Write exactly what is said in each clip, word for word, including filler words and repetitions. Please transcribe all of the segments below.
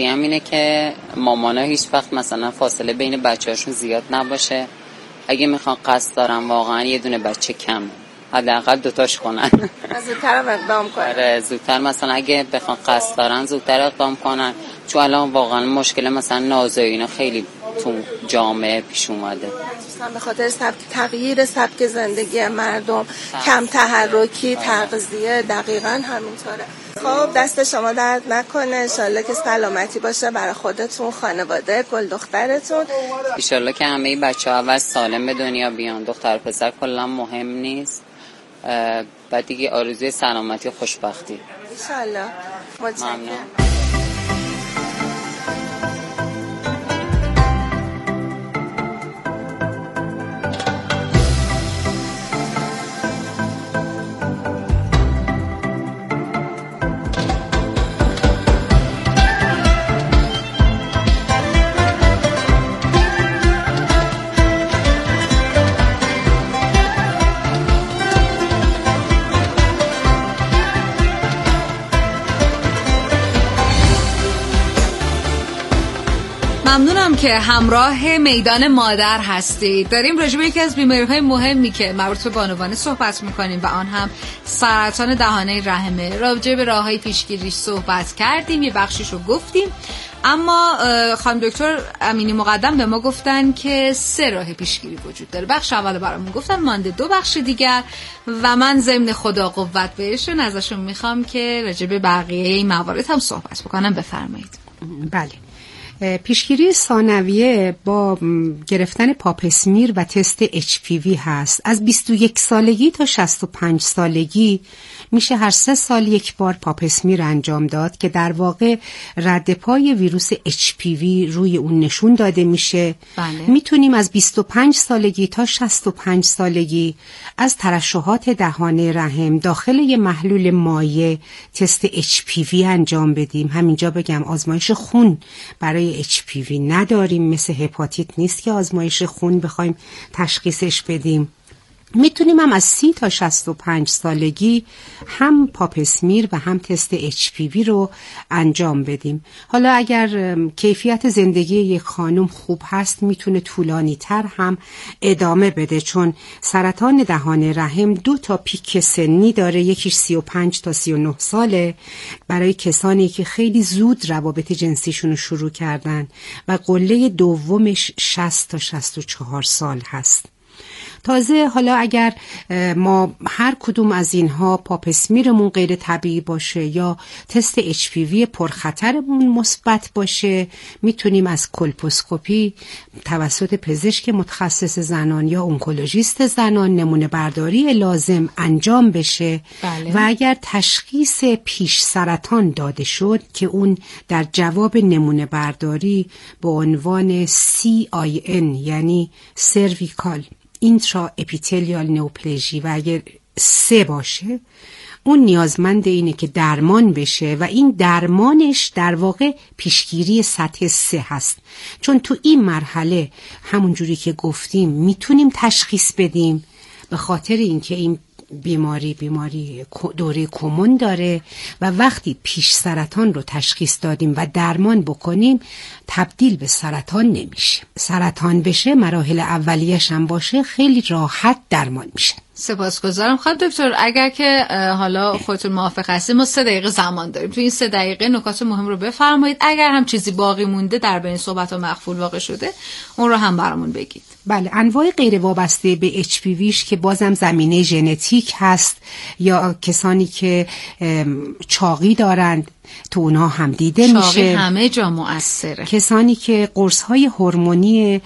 توصیه هم اینه که مامانا هیچ وقت مثلا فاصله بین بچه‌هاشون زیاد نباشه. اگه میخوان قصد دارن واقعا یه دونه بچه کم، حداقل دوتاش کنن. زودتر اقدام کنن. آره زودتر، مثلا اگه بخوان قصد دارن زودتر اقدام کنن، چون الان واقعا مشکل مثلا نازایی اینا خیلی تو جامعه پیش اومده، به خاطر سبک تغییر سبک زندگی مردم، کم تحرکی، تغذیه. دقیقاً همینطوره. خب دست شما درد نکنه، انشالله که سلامتی باشه برای خودتون، خانواده، گل دخترتون. انشالله که همه بچه‌ها اول سالم به دنیا بیان. دختر پسر کلا مهم نیست. بعد دیگه آرزوی سلامتی و خوشبختی. انشالله. متشکرم. ممنونم که همراه میدان مادر هستید. داریم راجع به یکی از بیماری‌های مهمی که مربوط به بانوان صحبت می‌کنیم و آن هم سرطان دهانه رحمه. راجع به راه‌های پیشگیریش صحبت کردیم، یه بخشیشو گفتیم، اما خانم دکتر امینی مقدم به ما گفتن که سه راه پیشگیری وجود داره. بخش اول برامون گفتن، مانده دو بخش دیگر و من ضمن خدا قوت بهشون ازشون میخوام که راجع به بقیه این موارد هم صحبت بکنم. بفرمایید. بله، پیشگیری ثانویه با گرفتن پاپسمیر و تست اچ پی وی هست. از بیست و یک سالگی تا شصت و پنج سالگی میشه هر سه سال یک بار پاپسمیر انجام داد که در واقع رد پای ویروس اچ پی وی روی اون نشون داده میشه. بله. میتونیم از بیست و پنج سالگی تا شصت و پنج سالگی از ترشحات دهانه رحم داخل یه محلول مایع تست اچ پی وی انجام بدیم. همینجا بگم آزمایش خون برای اچ پی وی نداریم، مثل هپاتیت نیست که آزمایش خون بخوایم تشخیصش بدیم. میتونیم هم از سی تا شصت و پنج سالگی هم پاپسمیر و هم تست اچ پی وی رو انجام بدیم. حالا اگر کیفیت زندگی یک خانم خوب هست میتونه طولانی تر هم ادامه بده، چون سرطان دهان رحم دو تا پیک سنی داره، یکیش سی و پنج تا سی و نه ساله برای کسانی که خیلی زود روابط جنسیشون رو شروع کردن و قله دومش شصت تا شصت و چهار سال هست. تازه حالا اگر ما هر کدوم از اینها پاپسمیرمون غیر طبیعی باشه یا تست اچ پی وی پرخطرمون مثبت باشه، میتونیم از کولپوسکوپی توسط پزشک متخصص زنان یا اونکولوژیست زنان نمونه برداری لازم انجام بشه. بله. و اگر تشخیص پیش سرطان داده شد که اون در جواب نمونه برداری به عنوان سی آی ان یعنی سرویکال اینترا اپیتلیال نئوپلژی و اگر سه باشه، اون نیازمند اینه که درمان بشه و این درمانش در واقع پیشگیری سطح سه هست، چون تو این مرحله همون جوری که گفتیم میتونیم تشخیص بدیم، به خاطر اینکه این بیماری بیماری دوره کمون داره و وقتی پیش سرطان رو تشخیص دادیم و درمان بکنیم تبدیل به سرطان نمیشه. سرطان بشه، مراحل اولیه‌ش هم باشه، خیلی راحت درمان میشه. سپاسگزارم خانم دکتر. اگر که حالا خودتون موافق هستید ما سه دقیقه زمان داریم، تو این سه دقیقه نکات مهم رو بفرمایید. اگر هم چیزی باقی مونده در بین صحبت و مخفول واقع شده اون رو هم برامون بگید. بله، انواع غیر وابسته به اچ پی ویش که بازم زمینه ژنتیک هست یا کسانی که چاقی دارند تو اونها هم دیده چاقی میشه. همه جا مؤثره. کسانی که قرص‌های هورمونی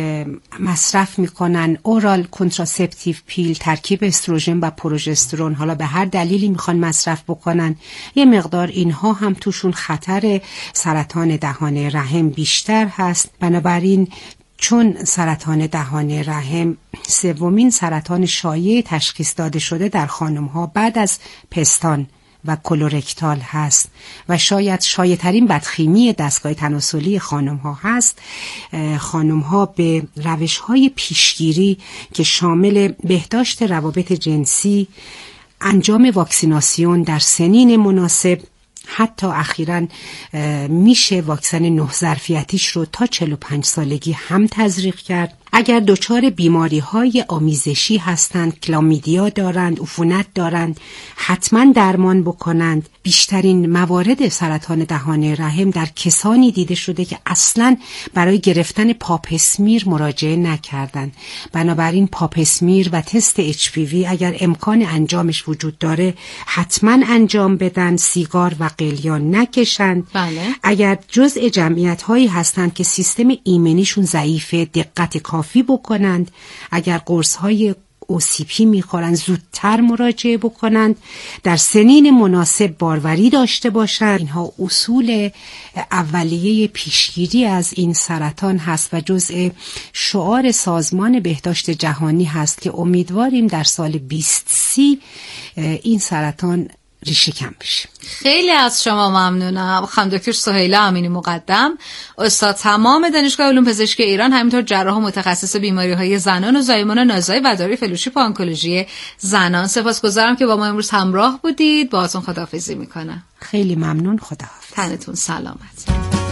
مصرف میکنن، اورال کنتراسپتیو پیل ترکیب استروژن و پروژسترون، حالا به هر دلیلی میخوان مصرف بکنن، یه مقدار اینها هم توشون خطر سرطان دهان رحم بیشتر هست. بنابراین چون سرطان دهان رحم سومین سرطان شایع تشخیص داده شده در خانم‌ها بعد از پستان و کولورکتال هست و شاید شایع‌ترین بدخیمی دستگاه تناسلی خانم‌ها هست، خانم‌ها به روش‌های پیشگیری که شامل بهداشت روابط جنسی، انجام واکسیناسیون در سنین مناسب حتی اخیراً میشه واکسن نه ظرفیتیش رو تا چهل و پنج سالگی هم تزریق کرد. اگر دچار بیماری های آمیزشی هستند، کلامیدیا دارند، عفونت دارند، حتما درمان بکنند. بیشترین موارد سرطان دهانه رحم در کسانی دیده شده که اصلا برای گرفتن پاپسمیر مراجعه نکردند. بنابراین پاپسمیر و تست اچ پی وی اگر امکان انجامش وجود داره حتما انجام بدن، سیگار و قلیان نکشند. بله. اگر جزء جمعیت هایی هستند که سیستم ایمنیشون ضعیفه، دقت کافی بکنند. اگر قرص های او سی پی میخورن زودتر مراجعه بکنند. در سنین مناسب باروری داشته باشند. اینها اصول اولیه پیشگیری از این سرطان هست و جزء شعار سازمان بهداشت جهانی هست که امیدواریم در سال بیست سی این سرطان ریشه کم بشه. خیلی از شما ممنونم. خانم دکتر سهیله امینی مقدم، استاد تمام دانشگاه علوم پزشکی ایران، همینطور جراح و متخصص بیماری‌های زنان و زایمان نازایی و دارای فلوشیپ آنکولوژی زنان. سپاسگزارم که با ما امروز همراه بودید. باهاتون خداحافظی میکنم. خیلی ممنون. خداحافظ. تنتون سلامت.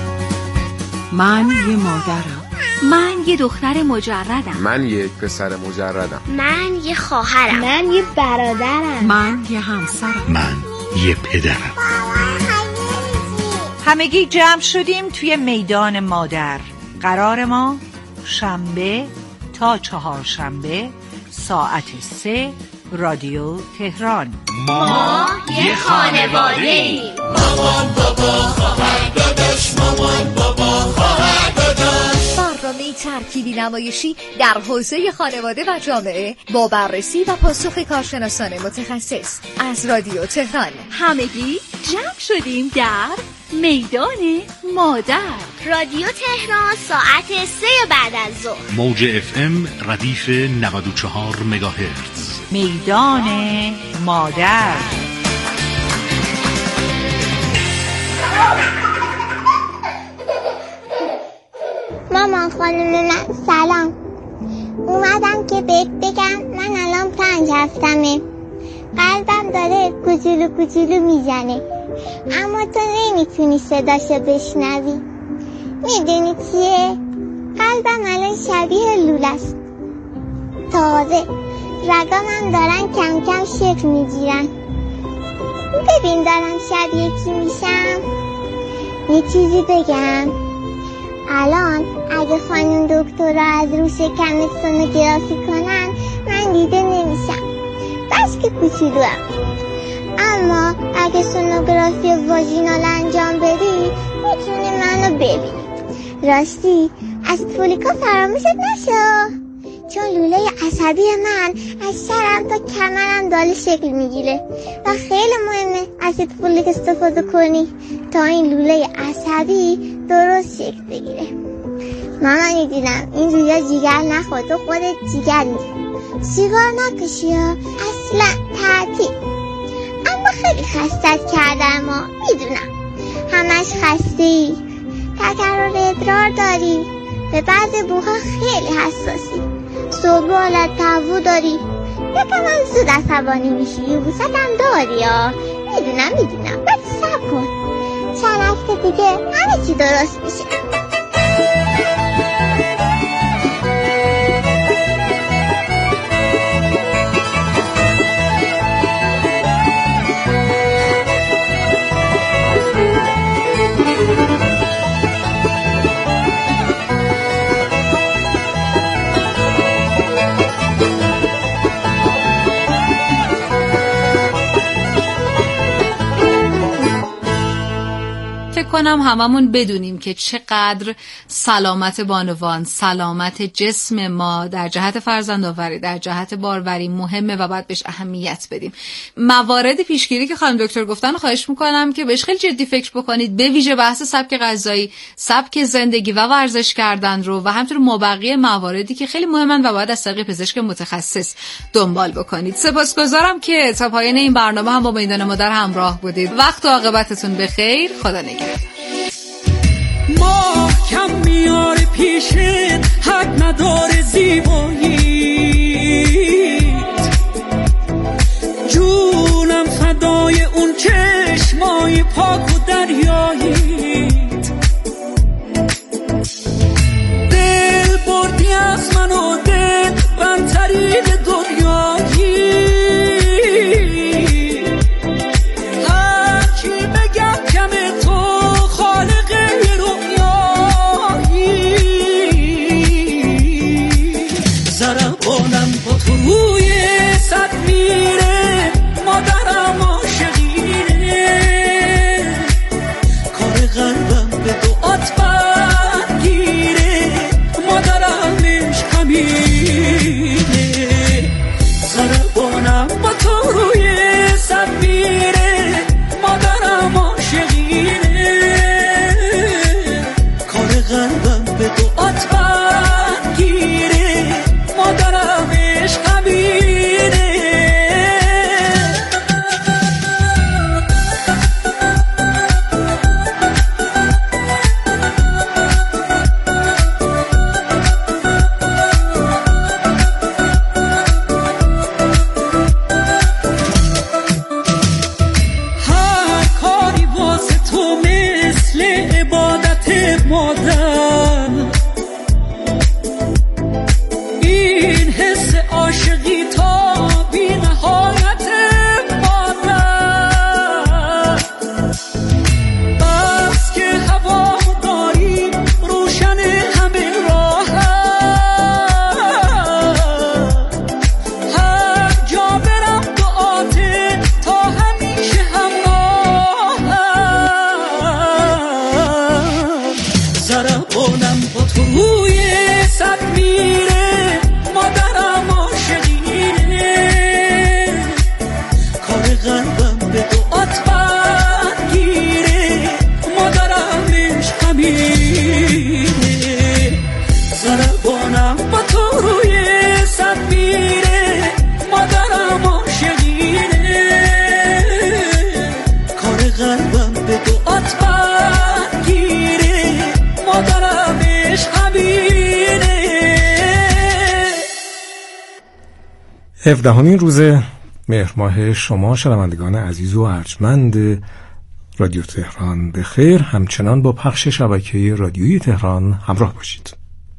من یه مادرم. من یه دختر مجردم. من یک پسر مجردم. من یه خواهرم. من یه برادرم. من یه همسرم. من یه پدرم. همگی جمع شدیم توی میدان مادر. قرار ما شنبه تا چهارشنبه ساعت سه رادیو تهران. ما یه خانواده ایم. مامان بابا خواهر داداش، مامان بابا خواهر داداش. برنامه ترکیبی نمایشی در حوزه خانواده و جامعه با بررسی و پاسخ کارشناسان متخصص از رادیو تهران. همگی جمع شدیم در میدان مادر. رادیو تهران ساعت سه بعد از ظهر. موج اف ام ردیف نود و چهار مگاهرتز. میدان مادر. مامان خانم من سلام. اومدم که بهت بگم من الان پنج هفتمه. قلبم داره کوچولو کوچولو میزنه، اما تو نمیتونی صداشو بشنوی. میدونی چیه؟ قلبم الان شبیه لولست. تازه رگامم دارن کم کم شکل میگیرن. ببین دارم شبیه کی میشم. یه چیزی بگم، الان اگه خانم دکتر از رو شکمت سونوگرافی کنن من دیده نمیشم، بس که کوچولوام. اما اگه سونوگرافی واژینال انجام بدی میتونی منو ببینی. راستی از فولیکا فراموشت نشه، چون لوله عصبی من از سرم تا کمرم داره شکل میگیره و خیلی مهمه اسید فولیک استفاده کنی تا این لوله عصبی درست شکل بگیره. مامان میدونم این رویا جیگر نخور، تو خودت جیگری، سیگار نکشی ها، اصلا تعطیل. اما خیلی خستت کردم، ما میدونم همش خستی، تکرار ادرار داری، به بعض بوها خیلی حساسی، صبح حالت تهوع داری، یکم هم زود عصبانی میشی، یبوست هم داری ها. میدونم میدونم ولی صبر کن، چند هفته دیگه همه چی درست میشه. کنم هممون بدونیم که چقدر سلامت بانوان، سلامت جسم ما در جهت فرزندآوری، در جهت باروری مهمه و باید بهش اهمیت بدیم. موارد پیشگیری که خانم دکتر گفتن خواهش میکنم که بهش خیلی جدی فکر بکنید، به ویژه بحث سبک غذایی، سبک زندگی و ورزش کردن رو و همینطور مابقی مواردی که خیلی مهمن و باید از طریق پزشک متخصص دنبال بکنید. سپاسگزارم که تا پایان این برنامه هم با میدان مادر همراه بودید. وقت و عاقبتتون بخیر. خدا نگهدار. ما کم میاره پیشت، حد نداره زیباییت، جونم فدای اون چشمای پاک مادر، این حس عاشقی تا بی نهایت مادر، بس که هوا داری روشن همه راه، هر جا برم دعاته تا همیشه همراه، ضربانم با تو روی صد میره، مادرم عاشقینه، کار قلبم به دعات برگیره، مادرم عشق همینه، ضربانم با تو روی صد میره، مادرم عاشقینه، کار قلبم به دعات برگیره، مادرم عشق همینه. هفدهمین روز مهر ماه شما شنوندگان عزیز و ارجمند رادیو تهران به خیر. همچنان با پخش شبکه رادیویی تهران همراه باشید.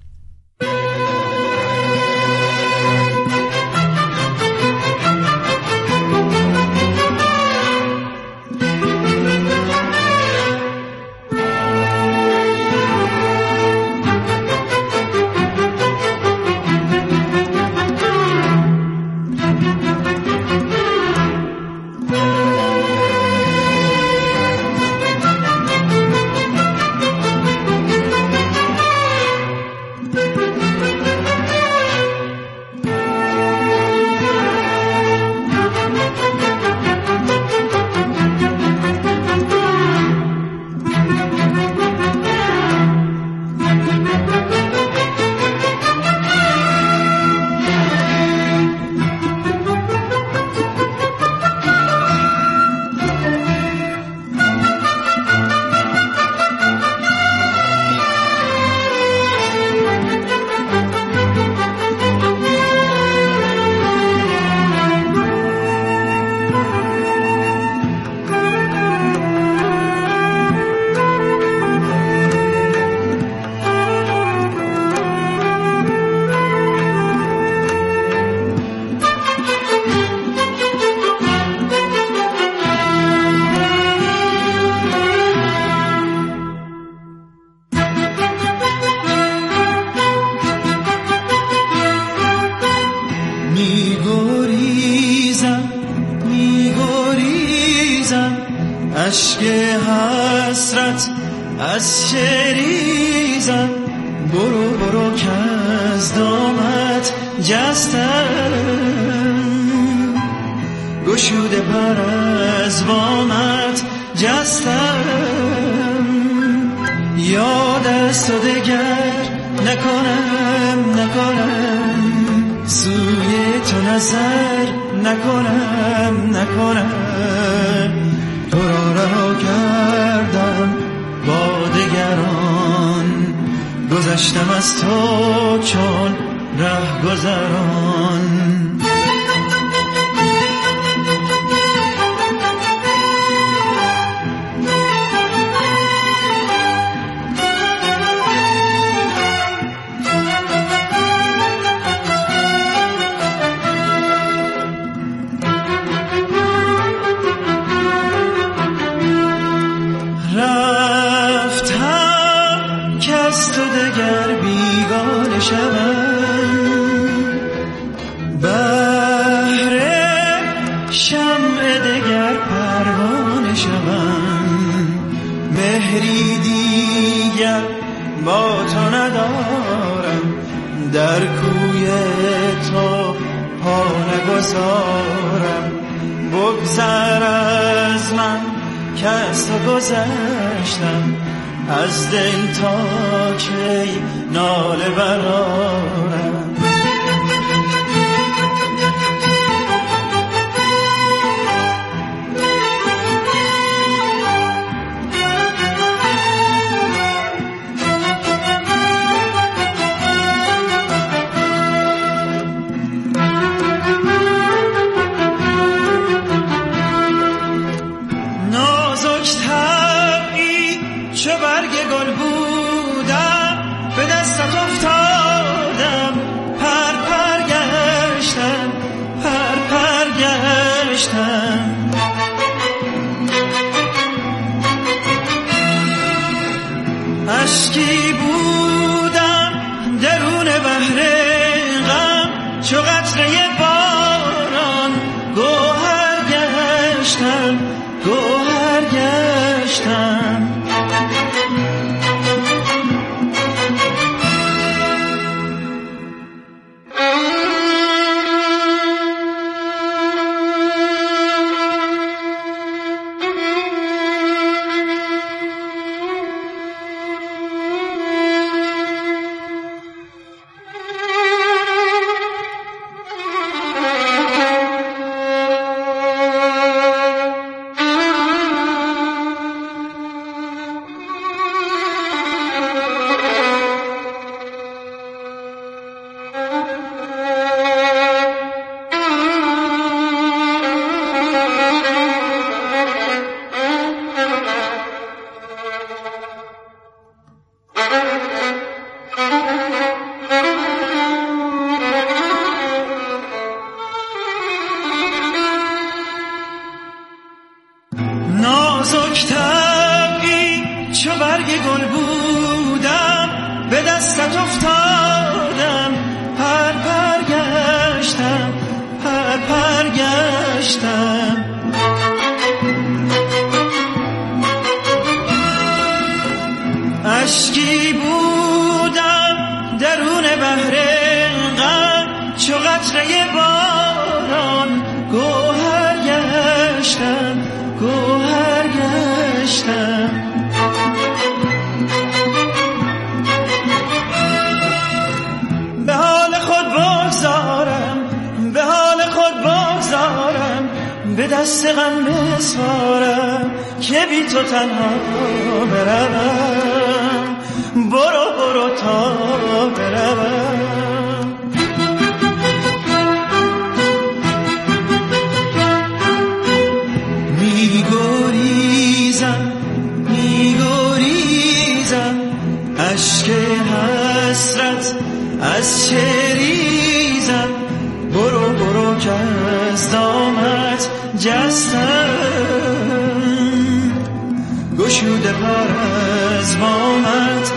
میگریزم میگریزم اشک حسرت از چریزم، برو برو که از دامت جستم، گشوده پر از بامت جستم، یاد از تو دگر نکنم نکنم، سوی تو نظر نکنم نکنم، تو را رها کردم با دگران، گذشتم از تو چون ره گذران. رفتم که از تو دگر بیگانه شوم، بهر شمع دگر پروانه شوم، مهری دیگر با تو ندارم، در کوی تو پا نگذارم، بگذر از من که از تو گذشتم، از دل تا کی ناله برارم. نازک طبعی چه برگ گل بودم به دستت افتادم پر پر گشتم پر پر گشتم اشکی بودم درون بحر غم چو قطره باران گوهر گشتم گوهر گشتم اشکی بودم درون بحر غم چو قطره باران گوهر گشتم گوهر گشتم به حال خود بگذارم به حال خود بگذارم به دست غم بسپارم که بی تو تنها بروم برو برو تا بروم میگریزم میگریزم اشک حسرت از چه ریزم برو برو که از دامت جستم گشوده پر از بامت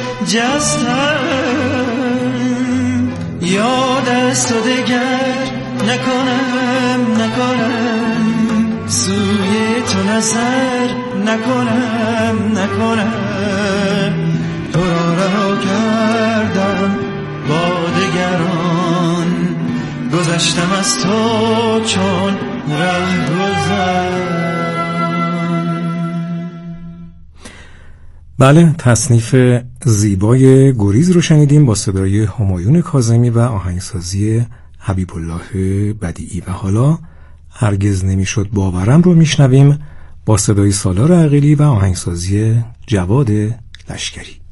جستم یاد از تو دگر نکنم نکنم سوی تو نظر نکنم نکنم تو را رها کردم با دگران گذشتم از تو چون ره گذر. بله، تصنیف زیبای گریز رو شنیدیم با صدای همایون کاظمی و آهنگسازی حبیب الله بدیعی. و حالا هرگز نمیشد باورم رو میشنویم با صدای سالار عقیلی و آهنگسازی جواد لشکری.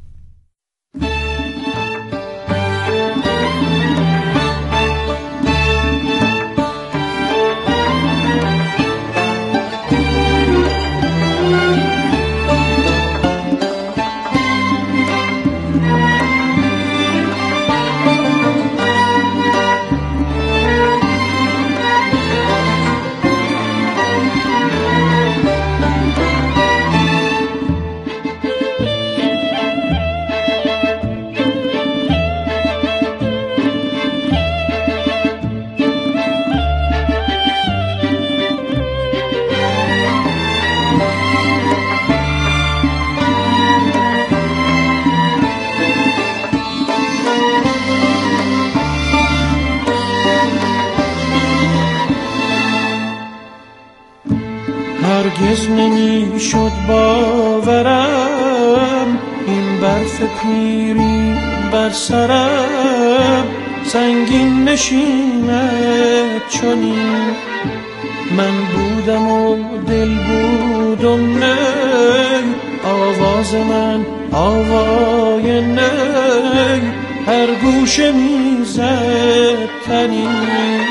هرگز نمی شد باورم این برف پیری بر سرم سنگین نشیند چنین من بودم و دل بودم نه آواز من آوای نه هر گوشه میزد تنین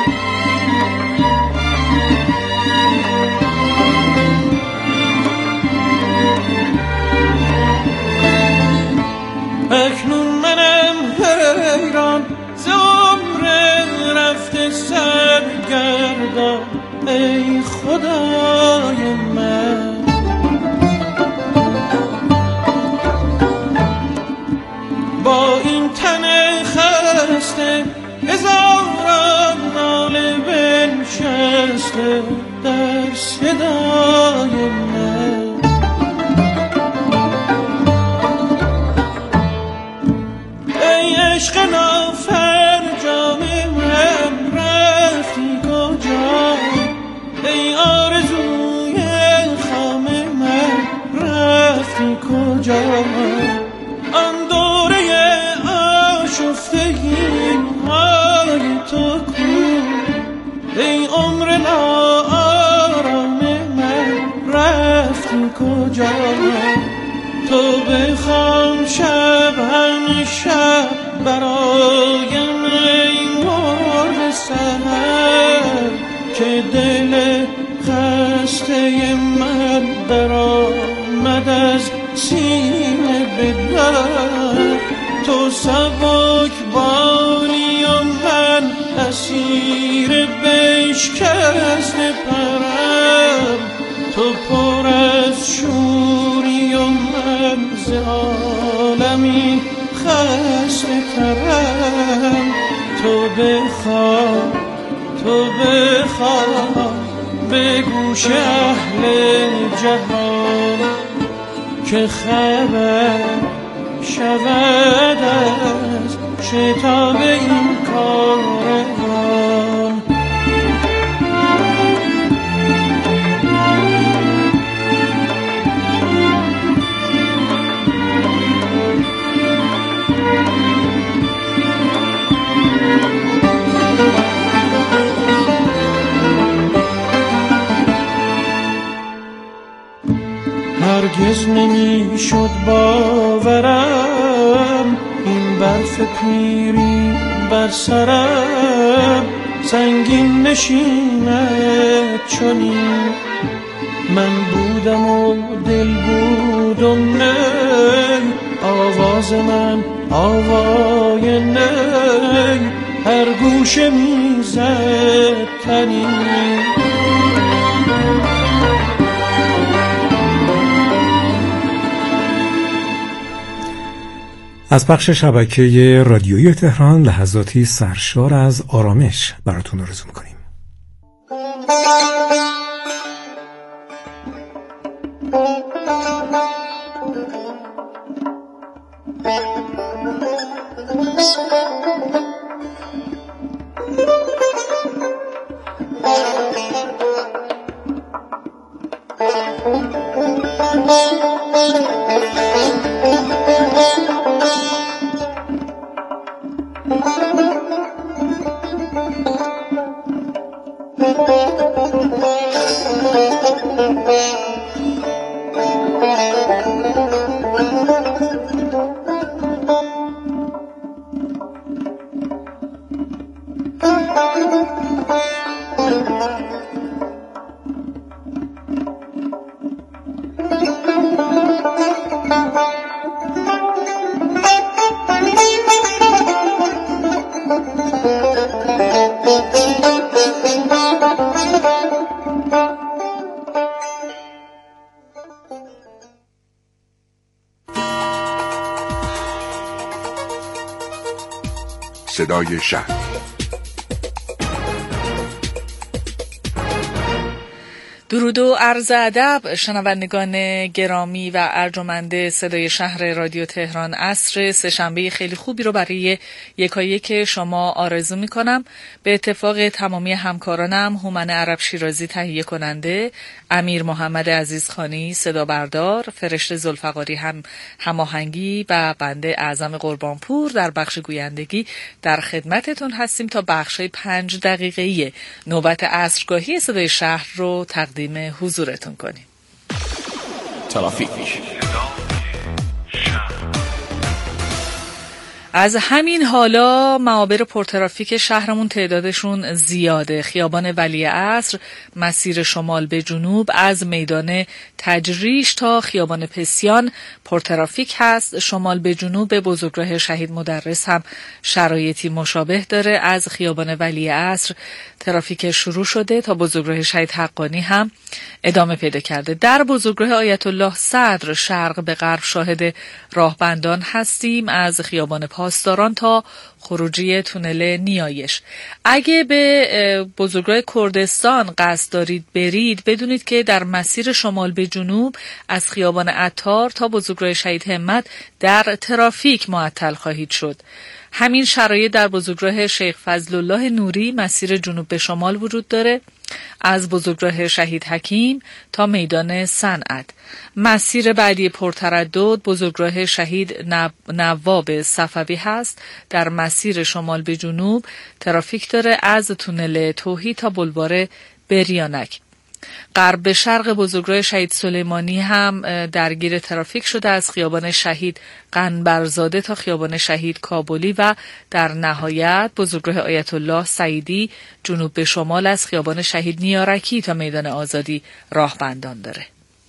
اکنون منم حیران ز عمر رفته سرگردان ای خدای من. با این تن خسته هزاران ناله بنشسته در صدای من. ای عشق نافرجام من رفتی کجا؟ ای آرزوی خام من رفتی کجا؟ آن دوره آشفتگی های تو کو؟ ای عمر ناآرام من رفتی کجا؟ تو بخوام شب همیشه برایم ای مرد سحر که دل خسته من درآمد از سینه به در. تو سبک بانی و من اسیر بشکسته پرم. تو پر از شوری و من ز عالمی خسته ترم. تو بخواه تو بخواه به گوش اهل جهان که خبر شود از شتاب این کاروان. هرگز نمی شد باورم این برف پیری بر سرم سنگین نشیند چنین. من بودم و دل بود و نی آواز من آوای نی هر گوشه میزد تنین. از پخش شبکه رادیویی تهران لحظاتی سرشار از آرامش براتون آرزو می‌کنیم. صدای شهر. درود و عرض ادب شنوندگان گرامی و ارجمند صدای شهر رادیو تهران. عصر سه‌شنبه خیلی خوبی رو برای یکایک شما آرزو می‌کنم. به اتفاق تمامی همکارانم هومن عرب شیرازی تهیه کننده، امیر محمد عزیزخانی صدا بردار، فرشته ذوالفقاری هم هماهنگی و بنده اعظم قربانپور در بخش گویندگی در خدمتتون هستیم تا بخش پنج دقیقه‌ای نوبت عصرگاهی صدای شهر رو تقدیم حضورتون کنیم. ترافیک. از همین حالا معابر پرترافیک شهرمون تعدادشون زیاده. خیابان ولیعصر مسیر شمال به جنوب از میدان تجریش تا خیابان پسیان پرترافیک هست. شمال به جنوب به بزرگراه شهید مدرس هم شرایطی مشابه داره. از خیابان ولیعصر ترافیک شروع شده تا بزرگراه شهید حقانی هم ادامه پیدا کرده. در بزرگراه آیت الله صدر شرق به غرب شاهد راهبندان هستیم از خیابان پاسداران تا خروجی تونل نیایش. اگه به بزرگراه کردستان قصد دارید برید بدونید که در مسیر شمال به جنوب از خیابان عطار تا بزرگراه شهید همت در ترافیک معطل خواهید شد. همین شرایط در بزرگراه شیخ فضل الله نوری مسیر جنوب به شمال وجود داره از بزرگراه شهید حکیم تا میدان صنعت. مسیر بعدی پرتردد بزرگراه شهید نواب صفوی هست. در مسیر شمال به جنوب ترافیک داره از تونل توحید تا بلوار بریانک. غرب به شرق بزرگراه شهید سلیمانی هم درگیر ترافیک شده از خیابان شهید قنبرزاده تا خیابان شهید کابلی و در نهایت بزرگراه آیت الله سعیدی جنوب به شمال از خیابان شهید نیارکی تا میدان آزادی راهبندان داره.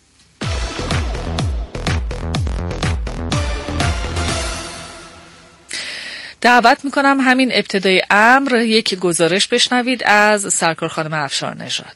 دعوت میکنم همین ابتدای امر یک گزارش بشنوید از سرکار خانم افشار نژاد.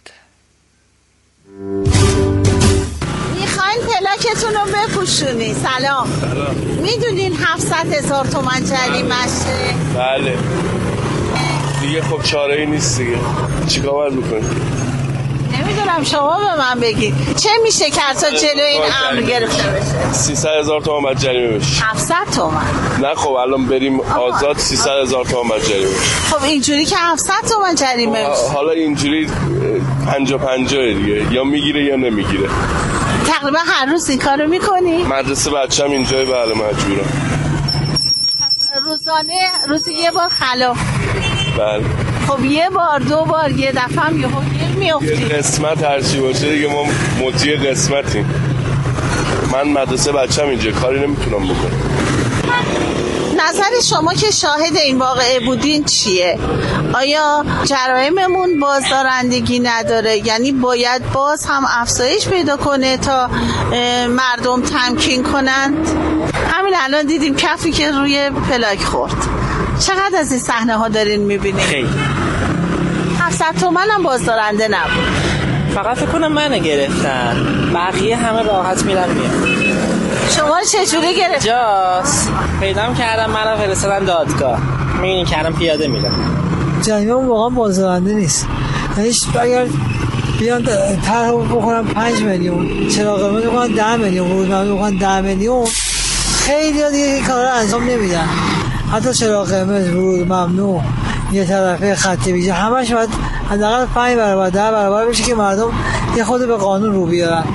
میخواین پلاکتون رو بپوشونی. سلام. سلام. میدونین هفتصد هزار تومن جریمشه؟ بله. دیگه خب چاره ای نیست دیگه. چیکار باید بکنیم؟ نمیدونم شما به من بگید چه میشه که تا جلو این امر گرفته بشه؟ سیصد هزار تومان باید جریمه بشه. هفتصد تومن. نه خب الان بریم آزاد سیصد هزار تومان باید جریمه بشه. خب اینجوری که هفتصد تومن جریمه بشه. حالا اینجوری پنجاه پنجاه دیگه، یا میگیره یا نمیگیره. تقریبا هر روز این کارو میکنی؟ مدرسه بچه‌م اینجای بله مجبورم. روزانه روزی یه بار خلا. بله. خب یه بار دو بار یه دفعه هم یهو گیر میافتی. یه قسمت هرچی باشه دیگه ما مطیع قسمتیم. من مدرسه بچه‌م اینجا کاری نمیتونم بکنم. نظر شما که شاهد این واقعه بودین چیه؟ آیا جرائممون بازدارندگی نداره؟ یعنی باید باز هم افزایش پیدا کنه تا مردم تمکین کنند؟ همین الان دیدیم کفی که روی پلاک خورد. چقدر از این صحنه ها دارین میبینید؟ خیلی. هفتصد تومن هم بازدارنده نبود. فقط فکر کنم منو گرفتن. بقیه همه راحت میرن میان. شما رو چجوری گرفت؟ جاست پیدام کردم منو فرستادن دادگاه. میبینین که الان پیاده میرم. جریمه اون واقعا بازدارنده نیست. یعنی اگر بیان طرح بکنم پنج میلیون، چراغ قرمز بکنن ده میلیون، ورود ممنوع بکنن ده میلیون، خیلی ها دیگه این کارا انجام نمیدن. حتی چراغ قرمز، ورود ممنوع، یه طرفه خط ویژه، همش باید حداقل پنج برابر ده برابر بشه که مردم یه خود به قانون رو بیارن.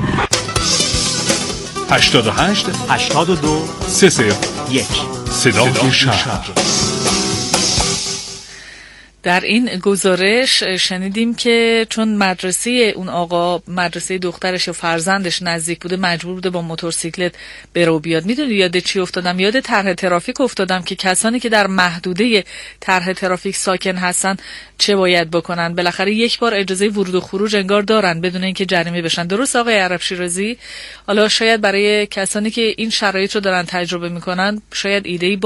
هشتاد و هشت هشتاد و دو سه سه یک صدای شهر. در این گزارش شنیدیم که چون مدرسه اون آقا مدرسه دخترش و فرزندش نزدیک بوده مجبور بوده با موتورسیکلت بره و بیاد. میدونی یاد چی افتادم؟ یاد طرح ترافیک افتادم که کسانی که در محدوده طرح ترافیک ساکن هستن چه باید بکنن. بالاخره یک بار اجازه ورود و خروج انگار دارن بدون اینکه جریمه بشن. درست آقای عرب شیرازی؟ حالا شاید برای کسانی که این شرایط رو دارن تجربه میکنن شاید ایده‌ای